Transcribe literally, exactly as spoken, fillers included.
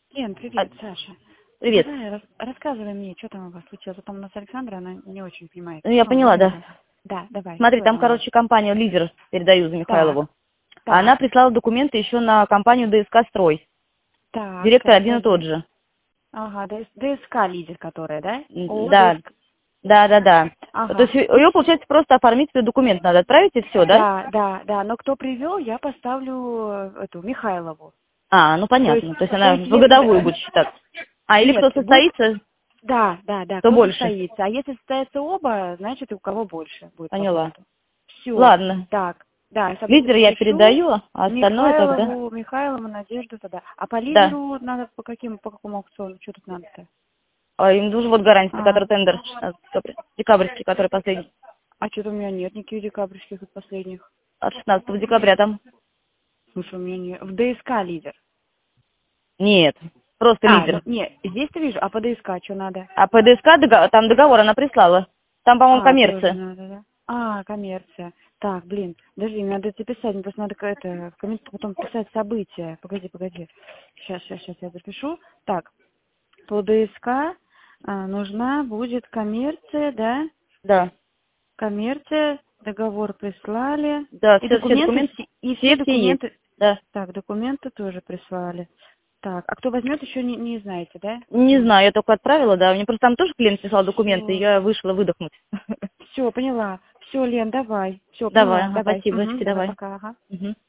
Лен, А, привет, Саша. привет. Давай, рас- рассказывай мне, что там у вас случилось. А там у нас Александра, она не очень понимает. Ну, я Ну, поняла, да. маленькая. Да, давай, Смотри, что там, там у вас? короче, компанию «Лидер» передаю за Так, Михайлову. А она так, прислала документы еще на компанию ДСК «Строй». так, Директор сейчас, один и тот подожди. же. Ага, ДС ДСК лидер, которая, да? М, О, Да, ДСК. да, да, да. То Ага, есть ну, ее, получается, просто оформить свой документ надо отправить и все, да? да, да, да, но кто привел, я поставлю э, эту, Михайлову. А, ну То есть, понятно. То есть то она есть, в если, годовую да, будет считаться. А, или нет, кто будет, состоится, да, да, да, то кто больше. состоится. А если состоятся оба, значит, у кого больше будет по Поняла. факту. Все, Ладно. так, да, я Лидер сотруднику я пишу, передаю, а остальное тогда... Михайлову, Михайлову, Надежду тогда. А по Да. лидеру надо по каким, по какому аукциону, что тут надо-то? А им нужен вот гарантия, А, который тендер шестнадцатого декабрьский, который последний. а что-то у меня нет никаких декабрьских из последних. От шестнадцатого декабря там. Слушай, у меня нет. В ДСК лидер. Нет, просто А, ну, лидер. нет, здесь-то вижу, а по ДСК что надо? А по ДСК дого- там договор она прислала. Там, по-моему, А, тоже коммерция. надо, да? А, коммерция. Так, блин, подожди, мне надо это писать, мне просто надо ка- это, в комментариях потом писать события. Погоди, погоди. Сейчас, сейчас, сейчас я запишу. Так, по ДСК а, нужна будет коммерция, да? Да, Коммерция, договор прислали. да, И все, все документы, документы, все- и все все, все есть. документы. Да. Так, документы тоже прислали. Так, а кто возьмет, еще не, не знаете, да? Не знаю, я только отправила, да. Мне просто там тоже клиент писал документы, и Все, я вышла выдохнуть. все, поняла. Все, Лен, давай. Все, Давай, поняла, ага, давай. спасибо, Угу, давай, давай. пока, ага. Мгм.